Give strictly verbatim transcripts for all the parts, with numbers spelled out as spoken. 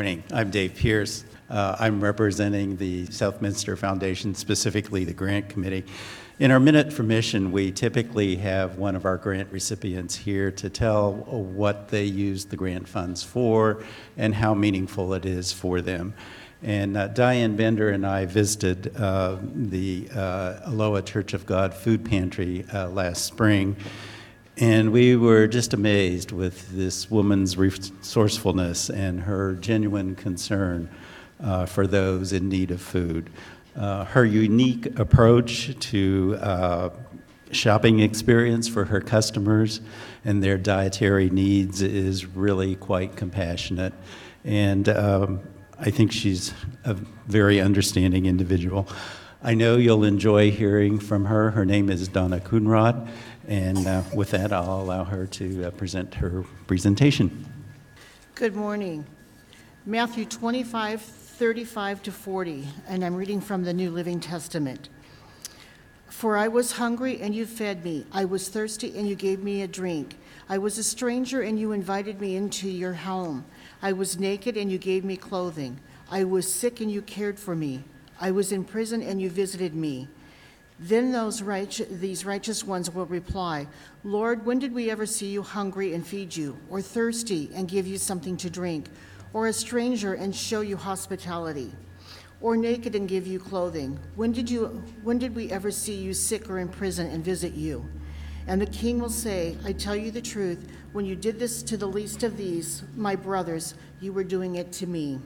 morning. I'm Dave Pierce. Uh, I'm representing the Southminster Foundation, specifically the Grant Committee. In our Minute for Mission, we typically have one of our grant recipients here to tell what they use the grant funds for and how meaningful it is for them. And uh, Diane Bender and I visited uh, the uh, Aloha Church of God food pantry uh, last spring. And we were just amazed with this woman's resourcefulness and her genuine concern uh, for those in need of food. Uh, her unique approach to uh, shopping experience for her customers and their dietary needs is really quite compassionate. And um, I think she's a very understanding individual. I know you'll enjoy hearing from her. Her name is Donna Coonrod. And uh, with that, I'll allow her to uh, present her presentation. Good morning. Matthew twenty-five, thirty-five to forty, and I'm reading from the New Living Testament. For I was hungry, and you fed me. I was thirsty, and you gave me a drink. I was a stranger, and you invited me into your home. I was naked, and you gave me clothing. I was sick, and you cared for me. I was in prison, and you visited me. Then those righteous, these righteous ones will reply, Lord, when did we ever see you hungry and feed you, or thirsty and give you something to drink, or a stranger and show you hospitality, or naked and give you clothing? When did you, when did we ever see you sick or in prison and visit you? And the king will say, I tell you the truth, when you did this to the least of these, my brothers, you were doing it to me.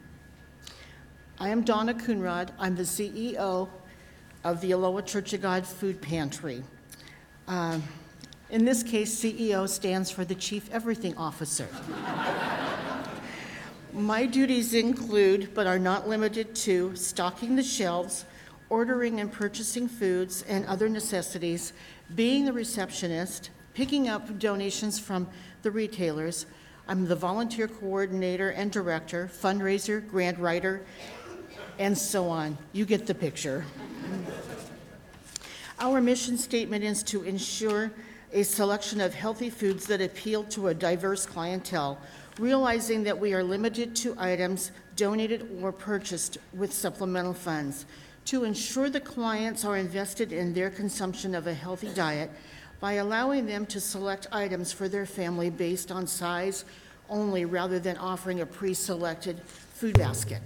I am Donna Coonrod. I'm the C E O of the Aloha Church of God Food Pantry. Uh, in this case, C E O stands for the Chief Everything Officer. My duties include, but are not limited to, stocking the shelves, ordering and purchasing foods and other necessities, being the receptionist, picking up donations from the retailers. I'm the volunteer coordinator and director, fundraiser, grant writer, and so on. You get the picture. Our mission statement is to ensure a selection of healthy foods that appeal to a diverse clientele, realizing that we are limited to items donated or purchased with supplemental funds. To ensure the clients are invested in their consumption of a healthy diet by allowing them to select items for their family based on size only rather than offering a pre-selected food basket.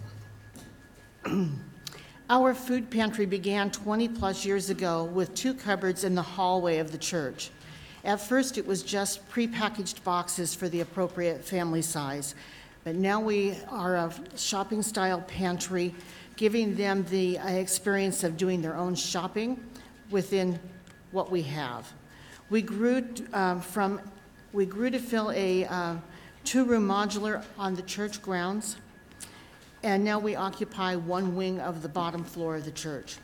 Our food pantry began twenty plus years ago with two cupboards in the hallway of the church. At first, it was just prepackaged boxes for the appropriate family size, but now we are a shopping style pantry, giving them the experience of doing their own shopping within what we have. We grew um, from, we grew to fill a uh, two-room modular on the church grounds, and now we occupy one wing of the bottom floor of the church.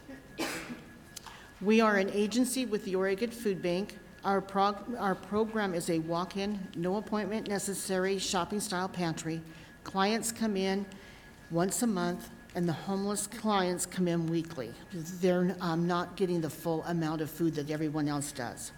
We are an agency with the Oregon Food Bank. Our, prog- our program is a walk-in, no appointment necessary shopping-style pantry. Clients come in once a month, and the homeless clients come in weekly. They're um, not getting the full amount of food that everyone else does.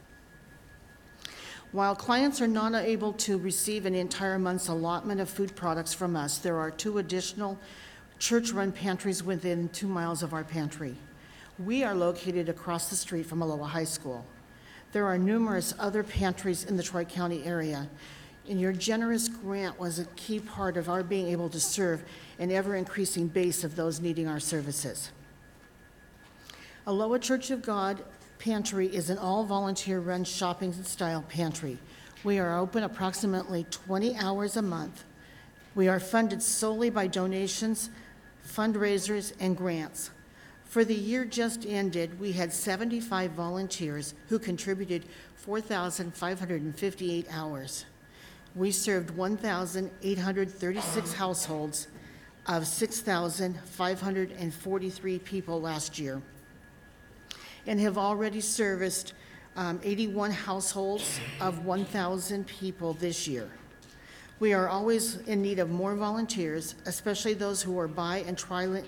While clients are not able to receive an entire month's allotment of food products from us, there are two additional church-run pantries within two miles of our pantry. We are located across the street from Aloha High School. There are numerous other pantries in the Troy County area, and your generous grant was a key part of our being able to serve an ever-increasing base of those needing our services. Aloha Church of God Pantry is an all-volunteer-run shopping-style pantry. We are open approximately twenty hours a month. We are funded solely by donations, fundraisers, and grants. For the year just ended, we had seventy-five volunteers who contributed four thousand five hundred fifty-eight hours. We served one thousand eight hundred thirty-six households of six thousand five hundred forty-three people last year, and have already serviced um, eighty-one households of one thousand people this year. We are always in need of more volunteers, especially those who are bi and trilingual.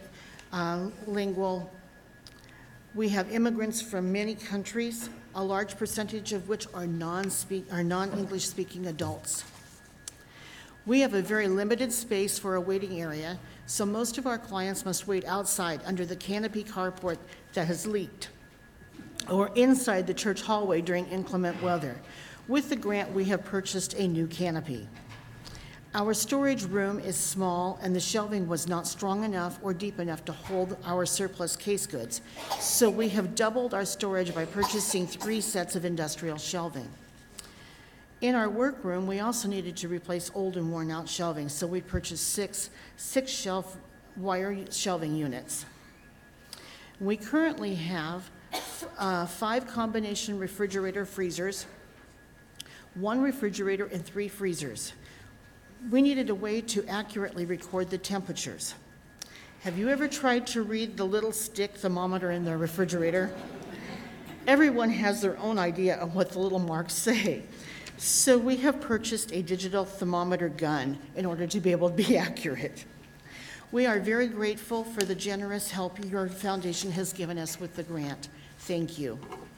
Uh, we have immigrants from many countries, a large percentage of which are non-speak, are non-English speaking adults. We have a very limited space for a waiting area, so most of our clients must wait outside under the canopy carport that has leaked, or inside the church hallway during inclement weather. With the grant, we have purchased a new canopy. Our storage room is small, and the shelving was not strong enough or deep enough to hold our surplus case goods, so we have doubled our storage by purchasing three sets of industrial shelving. In our workroom, we also needed to replace old and worn-out shelving, so we purchased six six shelf wire shelving units. We currently have uh, five combination refrigerator freezers, one refrigerator and three freezers. We needed a way to accurately record the temperatures. Have you ever tried to read the little stick thermometer in the refrigerator? Everyone has their own idea of what the little marks say. So we have purchased a digital thermometer gun in order to be able to be accurate. We are very grateful for the generous help your foundation has given us with the grant. Thank you.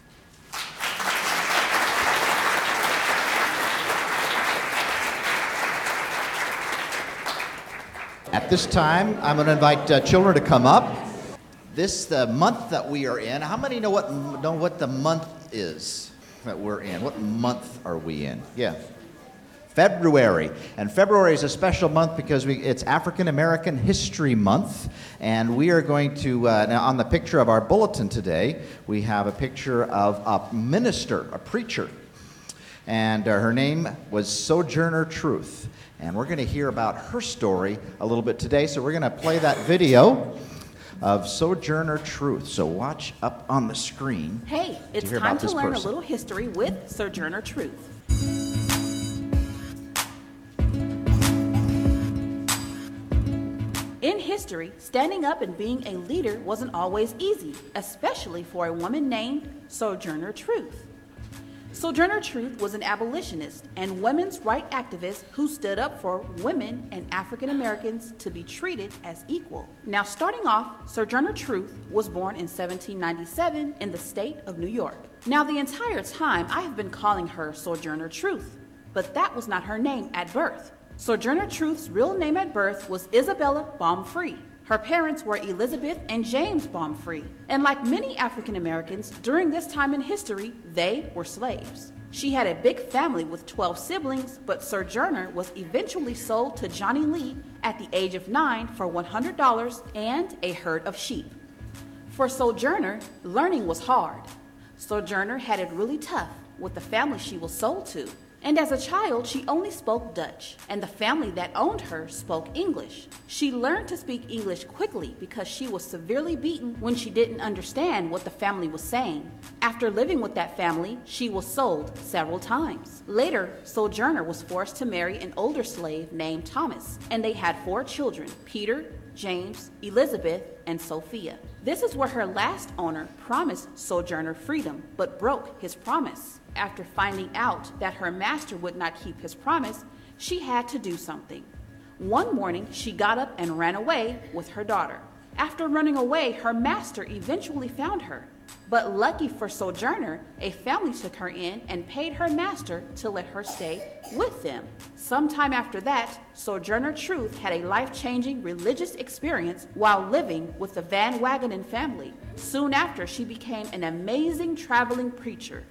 At this time, I'm going to invite uh, children to come up. This the month that we are in. How many know what know what the month is that we're in? What month are we in? Yeah, February. And February is a special month because we, it's African American History Month, and we are going to uh, now on the picture of our bulletin today, we have a picture of a minister, a preacher, and uh, her name was Sojourner Truth. And we're going to hear about her story a little bit today. So we're going to play that video of Sojourner Truth. So watch up on the screen. Hey, it's to time to learn person. a little history with Sojourner Truth. In history, standing up and being a leader wasn't always easy, especially for a woman named Sojourner Truth. Sojourner Truth was an abolitionist and women's rights activist who stood up for women and African Americans to be treated as equal. Now, starting off, Sojourner Truth was born in seventeen ninety-seven in the state of New York. Now, the entire time I have been calling her Sojourner Truth, but that was not her name at birth. Sojourner Truth's real name at birth was Isabella Baumfree. Her parents were Elizabeth and James Baumfree, and like many African Americans during this time in history, they were slaves. She had a big family with twelve siblings, but Sojourner was eventually sold to Johnny Lee at the age of nine for one hundred dollars and a herd of sheep. For Sojourner, learning was hard. Sojourner had it really tough with the family she was sold to. And as a child, she only spoke Dutch, and the family that owned her spoke English. She learned to speak English quickly because she was severely beaten when she didn't understand what the family was saying. After living with that family, she was sold several times. Later, Sojourner was forced to marry an older slave named Thomas, and they had four children, Peter, James, Elizabeth, and Sophia. This is where her last owner promised Sojourner freedom, but broke his promise. After finding out that her master would not keep his promise, she had to do something. One morning, she got up and ran away with her daughter. After running away, her master eventually found her. But lucky for Sojourner, a family took her in and paid her master to let her stay with them. Sometime after that, Sojourner Truth had a life-changing religious experience while living with the Van Wagenen family. Soon after, she became an amazing traveling preacher.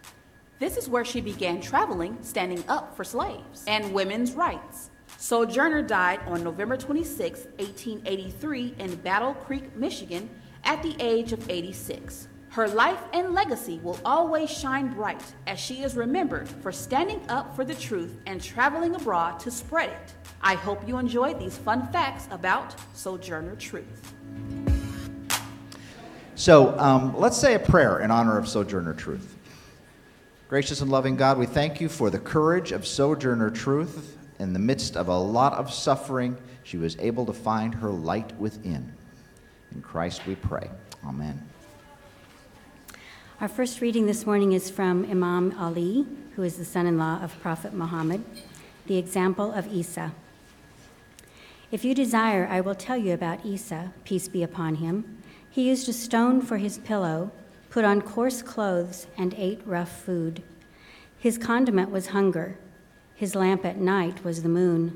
This is where she began traveling, standing up for slaves and women's rights. Sojourner died on November twenty-sixth, eighteen eighty-three in Battle Creek, Michigan, at the age of eighty-six. Her life and legacy will always shine bright as she is remembered for standing up for the truth and traveling abroad to spread it. I hope you enjoyed these fun facts about Sojourner Truth. So um, let's say a prayer in honor of Sojourner Truth. Gracious and loving God, we thank you for the courage of Sojourner Truth. In the midst of a lot of suffering, she was able to find her light within. In Christ we pray. Amen. Our first reading this morning is from Imam Ali, who is the son-in-law of Prophet Muhammad, the example of Isa. If you desire, I will tell you about Isa, peace be upon him. He used a stone for his pillow, put on coarse clothes, and ate rough food. His condiment was hunger. His lamp at night was the moon.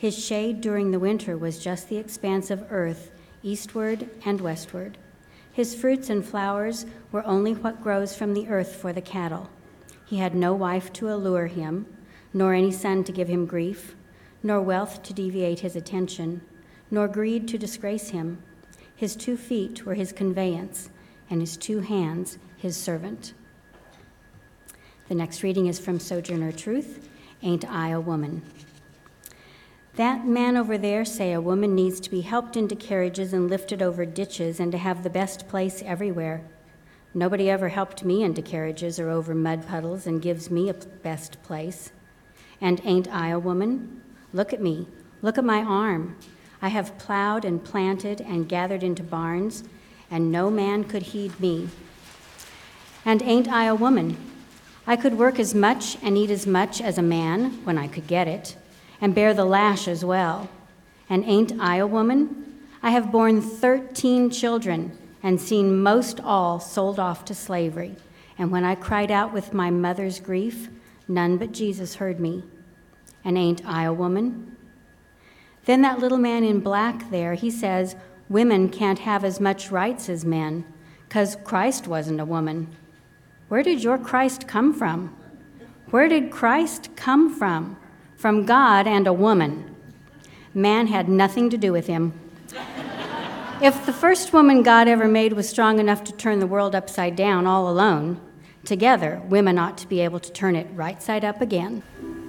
His shade during the winter was just the expanse of earth, eastward and westward. His fruits and flowers were only what grows from the earth for the cattle. He had no wife to allure him, nor any son to give him grief, nor wealth to deviate his attention, nor greed to disgrace him. His two feet were his conveyance, and his two hands his servant. The next reading is from Sojourner Truth, Ain't I a Woman? That man over there say a woman needs to be helped into carriages and lifted over ditches and to have the best place everywhere. Nobody ever helped me into carriages or over mud puddles and gives me a best place. And ain't I a woman? Look at me. Look at my arm. I have plowed and planted and gathered into barns, and no man could heed me. And ain't I a woman? I could work as much and eat as much as a man when I could get it, and bear the lash as well. And ain't I a woman? I have borne thirteen children and seen most all sold off to slavery. And when I cried out with my mother's grief, none but Jesus heard me. And ain't I a woman? Then that little man in black there, he says, women can't have as much rights as men, 'cause Christ wasn't a woman. Where did your Christ come from? Where did Christ come from? From God and a woman. Man had nothing to do with him. If the first woman God ever made was strong enough to turn the world upside down all alone, together, women ought to be able to turn it right side up again.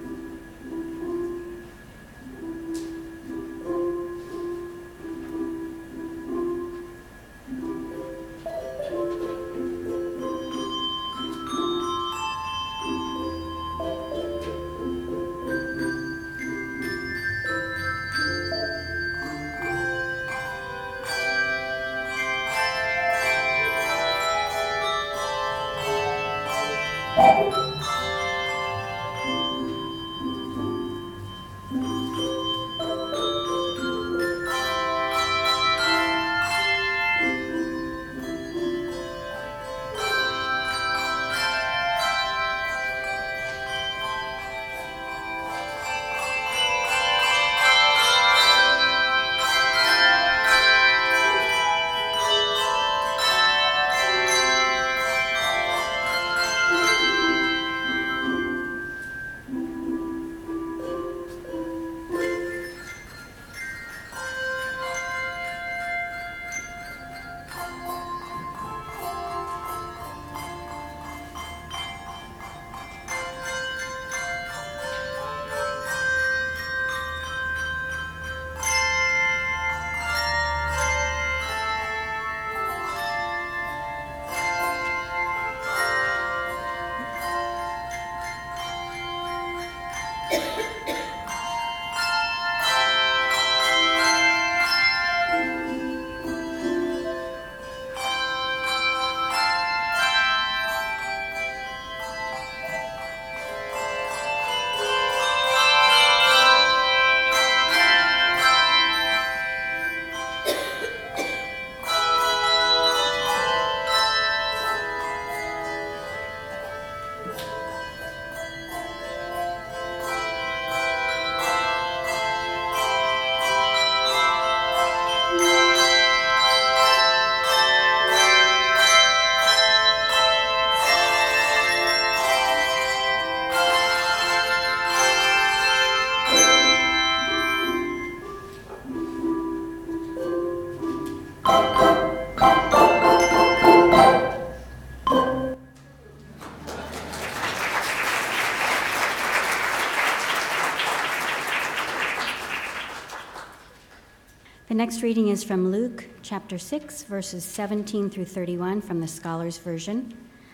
The next reading is from Luke chapter six, verses seventeen through thirty-one from the Scholars Version.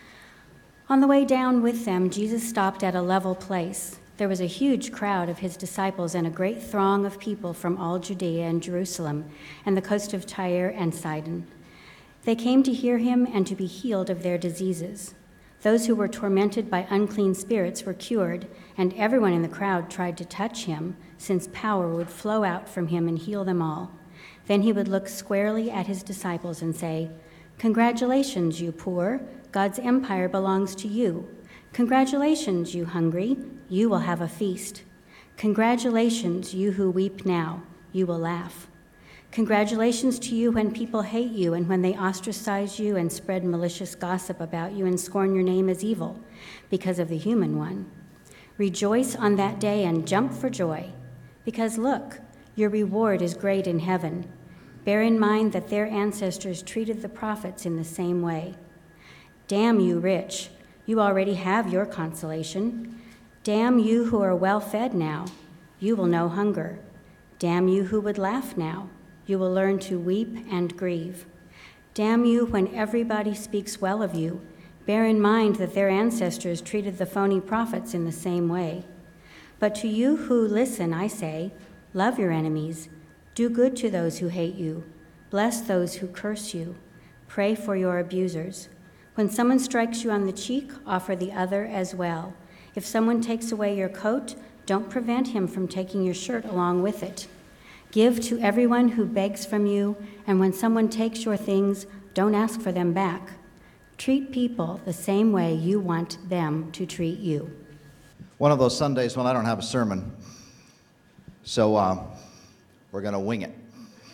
On the way down with them, Jesus stopped at a level place. There was a huge crowd of his disciples and a great throng of people from all Judea and Jerusalem and the coast of Tyre and Sidon. They came to hear him and to be healed of their diseases. Those who were tormented by unclean spirits were cured, and everyone in the crowd tried to touch him, since power would flow out from him and heal them all. Then he would look squarely at his disciples and say, "Congratulations, you poor. God's empire belongs to you. Congratulations, you hungry. You will have a feast. Congratulations, you who weep now, you will laugh. Congratulations to you when people hate you and when they ostracize you and spread malicious gossip about you and scorn your name as evil because of the human one. Rejoice on that day and jump for joy, because look, your reward is great in heaven. Bear in mind that their ancestors treated the prophets in the same way. Damn you rich, you already have your consolation. Damn you who are well fed now, you will know hunger. Damn you who would laugh now, you will learn to weep and grieve. Damn you when everybody speaks well of you, bear in mind that their ancestors treated the phony prophets in the same way. But to you who listen, I say, love your enemies, do good to those who hate you, bless those who curse you, pray for your abusers. When someone strikes you on the cheek, offer the other as well. If someone takes away your coat, don't prevent him from taking your shirt along with it. Give to everyone who begs from you, and when someone takes your things, don't ask for them back. Treat people the same way you want them to treat you. One of those Sundays when I don't have a sermon, so uh, we're going to wing it.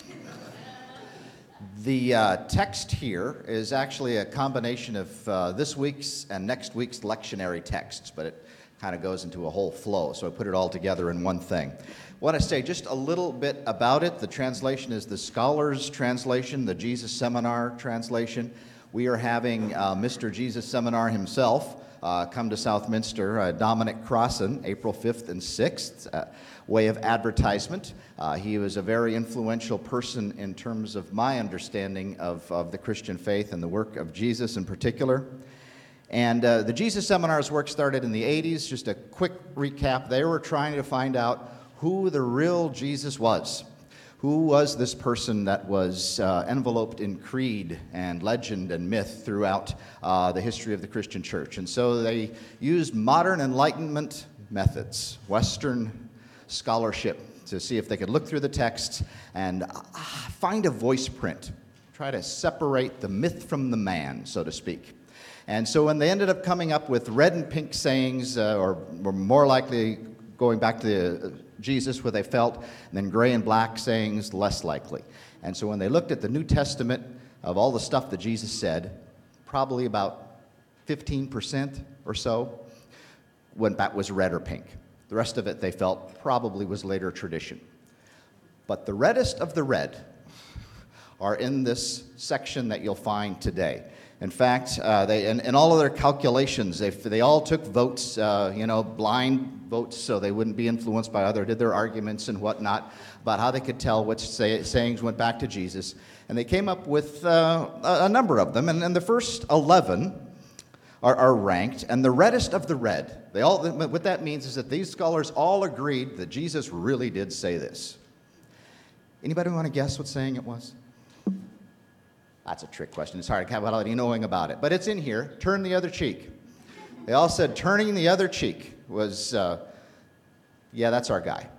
The uh, text here is actually a combination of uh, this week's and next week's lectionary texts, but it kind of goes into a whole flow, so I put it all together in one thing. I want to say just a little bit about it. The translation is the Scholars Translation, the Jesus Seminar translation. We are having uh, Mister Jesus Seminar himself uh, come to Southminster, uh, Dominic Crossan, April fifth and sixth, uh, way of advertisement. Uh, he was a very influential person in terms of my understanding of, of the Christian faith and the work of Jesus in particular. And uh, the Jesus Seminar's work started in the eighties. Just a quick recap. They were trying to find out who the real Jesus was. Who was this person that was uh, enveloped in creed and legend and myth throughout uh, the history of the Christian church? And so they used modern Enlightenment methods, Western scholarship, to see if they could look through the texts and uh, find a voice print, try to separate the myth from the man, so to speak. And so when they ended up coming up with red and pink sayings, uh, or were more likely going back to the, uh, Jesus, where they felt, and then gray and black sayings, less likely. And so when they looked at the New Testament of all the stuff that Jesus said, probably about fifteen percent or so went back was red or pink. The rest of it, they felt, probably was later tradition. But the reddest of the red are in this section that you'll find today. In fact, uh, they, in, in all of their calculations, they, they all took votes, uh, you know, blind votes, so they wouldn't be influenced by other, did their arguments and whatnot about how they could tell which say, sayings went back to Jesus. And they came up with uh, a, a number of them, and, and the first eleven are, are ranked, and the reddest of the red. They all, what that means is that these scholars all agreed that Jesus really did say this. Anybody want to guess what saying it was? That's a trick question. It's hard to have any knowing about it. But it's in here. Turn the other cheek. They all said turning the other cheek was, uh, yeah, that's our guy.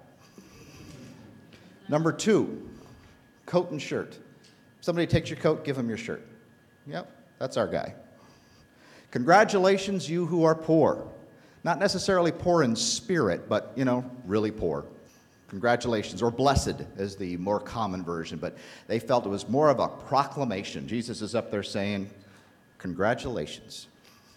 Number two, coat and shirt. Somebody takes your coat, give them your shirt. Yep, that's our guy. Congratulations, you who are poor. Not necessarily poor in spirit, but, you know, really poor. Congratulations, or blessed is the more common version, but they felt it was more of a proclamation. Jesus is up there saying, congratulations.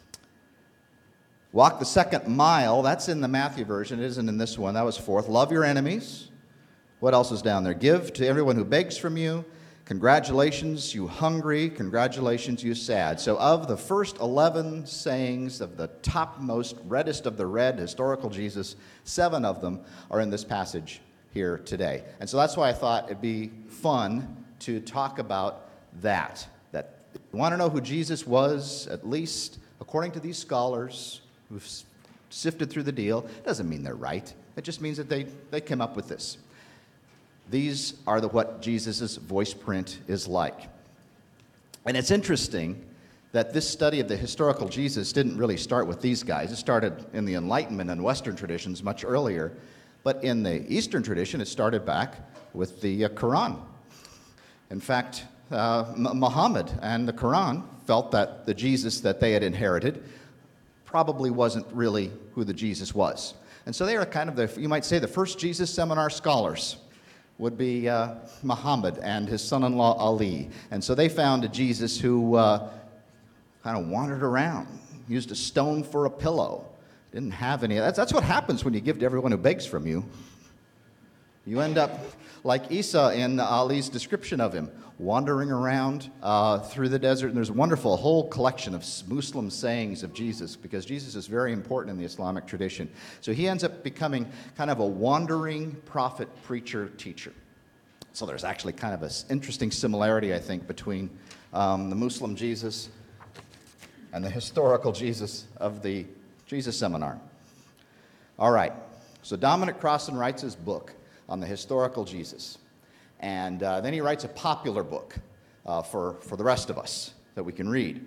Walk the second mile, that's in the Matthew version, it isn't in this one, that was fourth. Love your enemies. What else is down there? Give to everyone who begs from you. Congratulations, you hungry. Congratulations, you sad. So of the first eleven sayings of the topmost, reddest of the red, historical Jesus, seven of them are in this passage here today. And so that's why I thought it'd be fun to talk about that. That if you want to know who Jesus was, at least according to these scholars who've sifted through the deal, doesn't mean they're right. It just means that they, they came up with this. These are the, what Jesus' voice print is like. And it's interesting that this study of the historical Jesus didn't really start with these guys. It started in the Enlightenment and Western traditions much earlier. But in the Eastern tradition, it started back with the uh, Quran. In fact, uh, M- Muhammad and the Quran felt that the Jesus that they had inherited probably wasn't really who the Jesus was. And so they are kind of the, you might say, the first Jesus seminar scholars would be uh, Muhammad and his son-in-law Ali. And so they found a Jesus who uh, kind of wandered around, used a stone for a pillow, didn't have any. That's, that's what happens when you give to everyone who begs from you. You end up like Isa in Ali's description of him, wandering around uh, through the desert. And there's a wonderful whole collection of Muslim sayings of Jesus, because Jesus is very important in the Islamic tradition. So he ends up becoming kind of a wandering prophet, preacher, teacher. So there's actually kind of an interesting similarity, I think, between um, the Muslim Jesus and the historical Jesus of the Jesus Seminar. All right, so Dominic Crossan writes his book on the historical Jesus. And uh, then he writes a popular book uh, for, for the rest of us that we can read.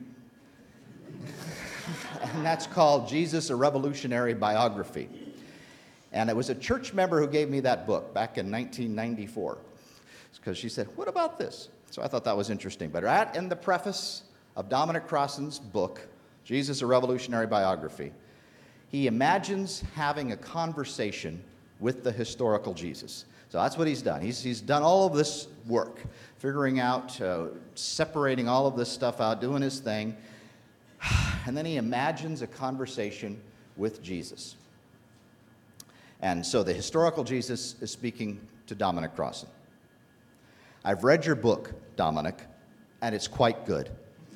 And that's called Jesus, a Revolutionary Biography. And it was a church member who gave me that book back in nineteen ninety-four. Because she said, what about this? So I thought that was interesting. But right in the preface of Dominic Crossan's book, Jesus, a Revolutionary Biography, he imagines having a conversation with the historical Jesus. So that's what he's done. He's, he's done all of this work, figuring out, uh, separating all of this stuff out, doing his thing. And then he imagines a conversation with Jesus. And so the historical Jesus is speaking to Dominic Crossan. I've read your book, Dominic, and it's quite good.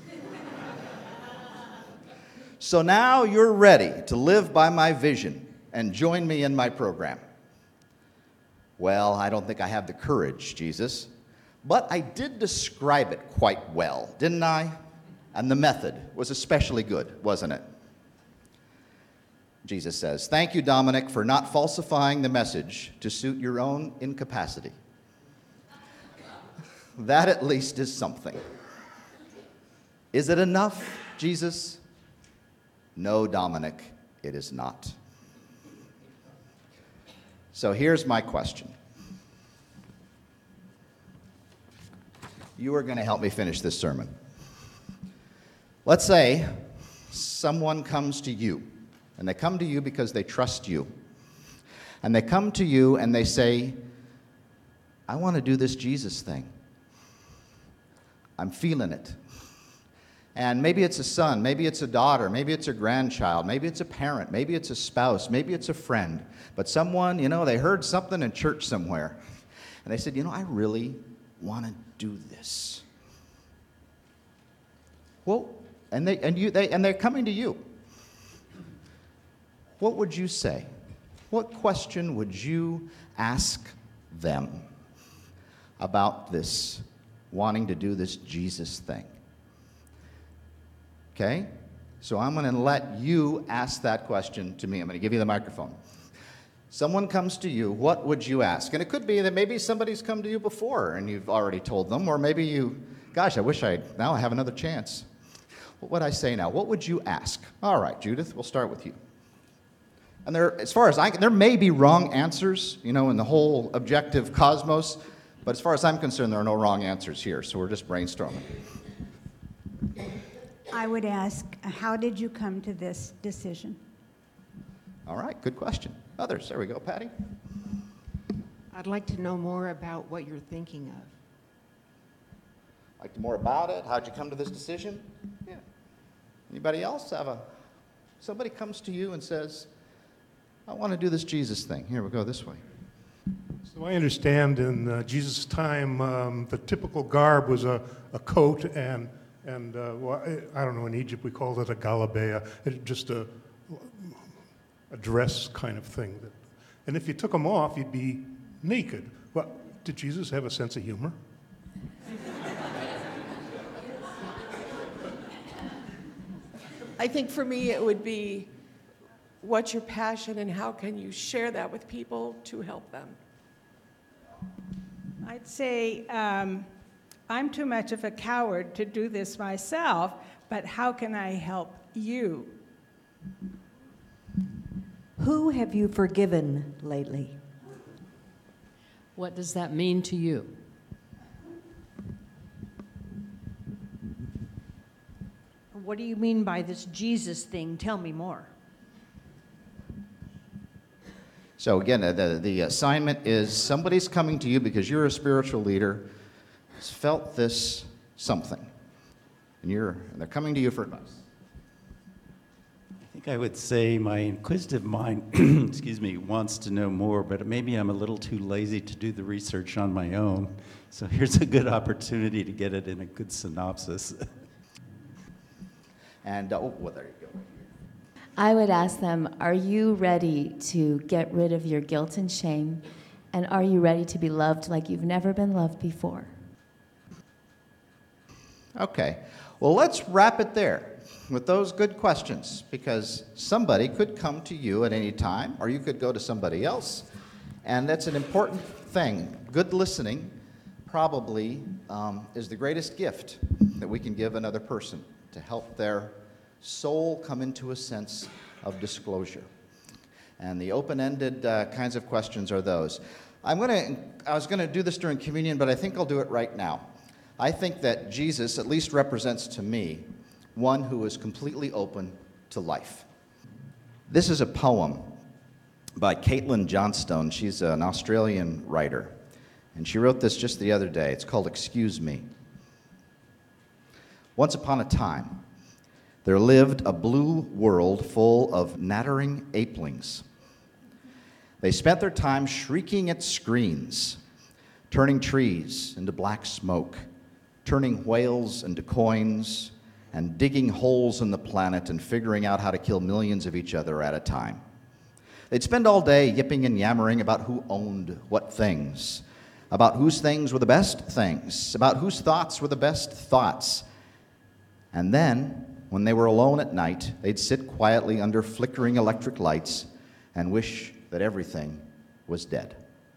So now you're ready to live by my vision and join me in my program. Well, I don't think I have the courage, Jesus, but I did describe it quite well, didn't I? And the method was especially good, wasn't it? Jesus says, thank you, Dominic, for not falsifying the message to suit your own incapacity. That at least is something. Is it enough, Jesus? No, Dominic, it is not. So here's my question. You are going to help me finish this sermon. Let's say someone comes to you, and they come to you because they trust you. And they come to you and they say, I want to do this Jesus thing. I'm feeling it. And maybe it's a son, maybe it's a daughter, maybe it's a grandchild, maybe it's a parent, maybe it's a spouse, maybe it's a friend. But someone, you know, they heard something in church somewhere. And they said, you know, I really want to do this. Well, and they and you they and they're coming to you. What would you say? What question would you ask them about this, wanting to do this Jesus thing? Okay? So I'm going to let you ask that question to me. I'm going to give you the microphone. Someone comes to you, what would you ask? And it could be that maybe somebody's come to you before and you've already told them, or maybe you, gosh, I wish I, now I have another chance. What would I say now? What would you ask? All right, Judith, we'll start with you. And there, as far as I, there may be wrong answers, you know, in the whole objective cosmos, but as far as I'm concerned, there are no wrong answers here, so we're just brainstorming. I would ask, how did you come to this decision? All right, good question. Others, there we go. Patty? I'd like to know more about what you're thinking of. Like to more about it? How'd you come to this decision? Yeah. Anybody else have a, somebody comes to you and says, I want to do this Jesus thing. Here, we go this way. So I understand in uh, Jesus' time, um, the typical garb was a, a coat and, and uh, well, I, I don't know, in Egypt we called it a galabeah, it, just a, a dress kind of thing. That, and if you took them off, you'd be naked. Well, did Jesus have a sense of humor? I think for me it would be, what's your passion and how can you share that with people to help them? I'd say um, I'm too much of a coward to do this myself, but how can I help you? Who have you forgiven lately? What does that mean to you? What do you mean by this Jesus thing? Tell me more. So again, uh, the, the assignment is somebody's coming to you because you're a spiritual leader, has felt this something, and you're and they're coming to you for advice. I think I would say my inquisitive mind, excuse me, wants to know more, but maybe I'm a little too lazy to do the research on my own. So here's a good opportunity to get it in a good synopsis. And uh, oh, well, there you go. I would ask them, are you ready to get rid of your guilt and shame? And are you ready to be loved like you've never been loved before? Okay. Well, let's wrap it there with those good questions, because somebody could come to you at any time, or you could go to somebody else. And that's an important thing. Good listening probably um, is the greatest gift that we can give another person to help their soul come into a sense of disclosure. And the open-ended uh, kinds of questions are those. I'm going to, I was going to do this during communion, but I think I'll do it right now. I think that Jesus at least represents to me one who is completely open to life. This is a poem by Caitlin Johnstone. She's an Australian writer, and she wrote this just the other day. It's called Excuse Me. Once upon a time, there lived a blue world full of nattering apelings. They spent their time shrieking at screens, turning trees into black smoke, turning whales into coins, and digging holes in the planet and figuring out how to kill millions of each other at a time. They'd spend all day yipping and yammering about who owned what things, about whose things were the best things, about whose thoughts were the best thoughts. And then, when they were alone at night, they'd sit quietly under flickering electric lights and wish that everything was dead.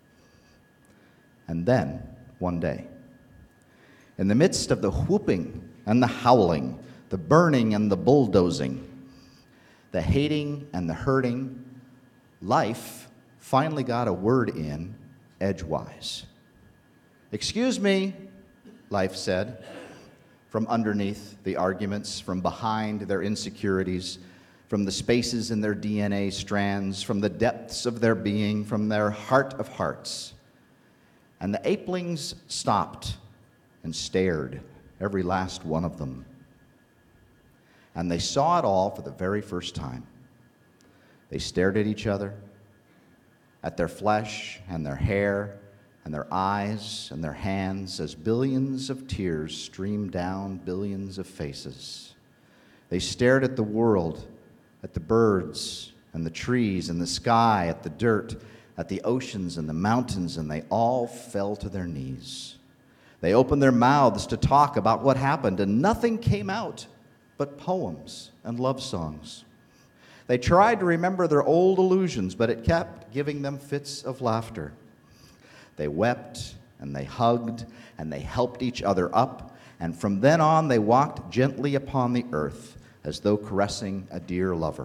And then, one day, in the midst of the whooping and the howling, the burning and the bulldozing, the hating and the hurting, life finally got a word in edgewise. "Excuse me," life said, from underneath the arguments, from behind their insecurities, from the spaces in their D N A strands, from the depths of their being, from their heart of hearts. And the apelings stopped and stared, every last one of them. And they saw it all for the very first time. They stared at each other, at their flesh and their hair, and their eyes and their hands as billions of tears streamed down billions of faces. They stared at the world, at the birds and the trees and the sky, at the dirt, at the oceans and the mountains, and they all fell to their knees. They opened their mouths to talk about what happened, and nothing came out but poems and love songs. They tried to remember their old illusions, but it kept giving them fits of laughter. They wept, and they hugged, and they helped each other up, and from then on they walked gently upon the earth as though caressing a dear lover.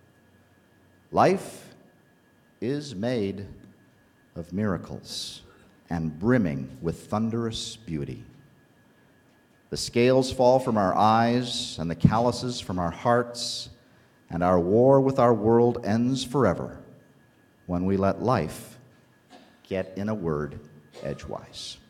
Life is made of miracles and brimming with thunderous beauty. The scales fall from our eyes and the calluses from our hearts, and our war with our world ends forever when we let life get in a word edgewise.